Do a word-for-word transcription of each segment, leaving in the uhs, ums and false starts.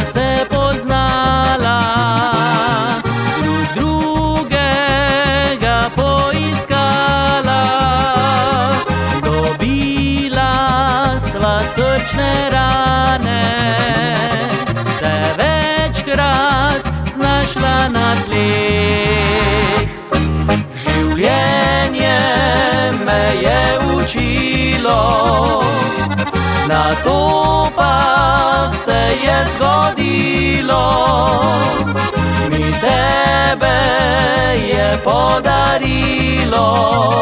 se poznala, drugega poiskala, dobila sva srčne rane, se večkrat znašla na tleh. Življenje me je učilo, na to pa se je zgodilo. Mi tebe je podarilo,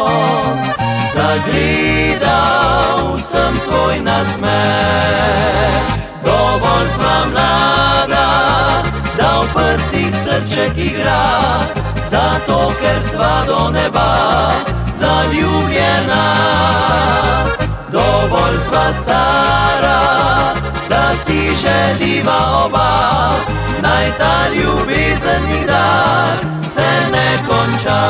zagledal sem tvoj nasmeh. Dovolj sva mlada, da v prsih srček igra, zato ker sva do neba zaljubljena. Dovolj sva stara, da si želiva oba, naj ta ljubezen nikdar se ne konča.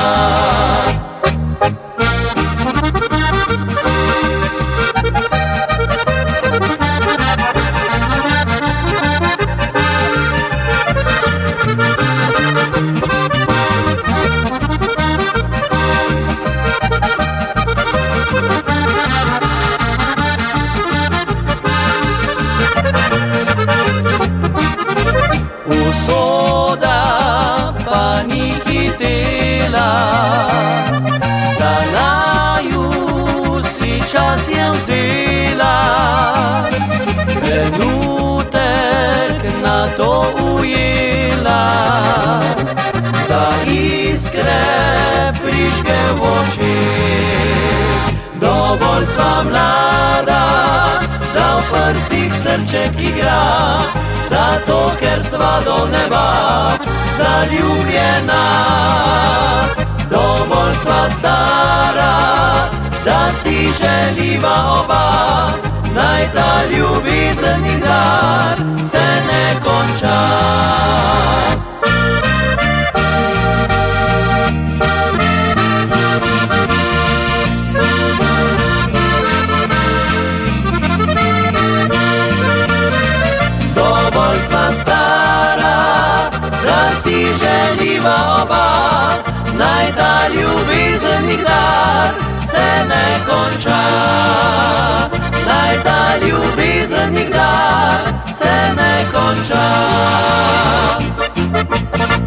Usoda pa ni hitela, za naju si čas je vzela. Trenutek na to ujela, da iskre prižge v očeh. Dovolj sva mlada, da v prsih srček igra, zato ker sva do neba zaljubljena. Dovolj sva stara, da si želiva oba, naj ta ljubezen nikdar se ne konča. Dovolj sva stara, da si želiva oba, naj ta ljubezen nikdar se ne konča. Naj ta ljubezen nikdar se ne konča.